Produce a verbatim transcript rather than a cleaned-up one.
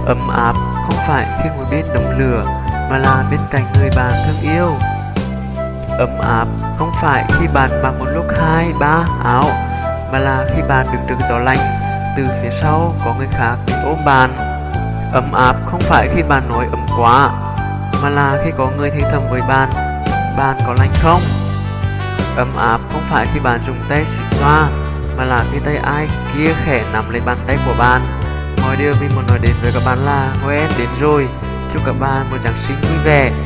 Ấm áp không phải khi ngồi bên đống lửa, mà là bên cạnh người bạn thương yêu. Ấm áp không phải khi bạn mặc một lúc hai ba áo, mà là khi bạn đứng trước gió lạnh, từ phía sau có người khác đến ôm bạn. Ấm áp không phải khi bạn nói ấm quá, mà là khi có người thì thầm với bạn: bạn có lạnh không? Ấm áp không phải khi bạn dùng tay suýt xoa, mà là khi tay ai kia khẽ nắm lấy bàn tay của bạn. Mọi điều mình muốn nói đến với các bạn là Noel đến rồi. Chúc các bạn một Giáng sinh vui vẻ.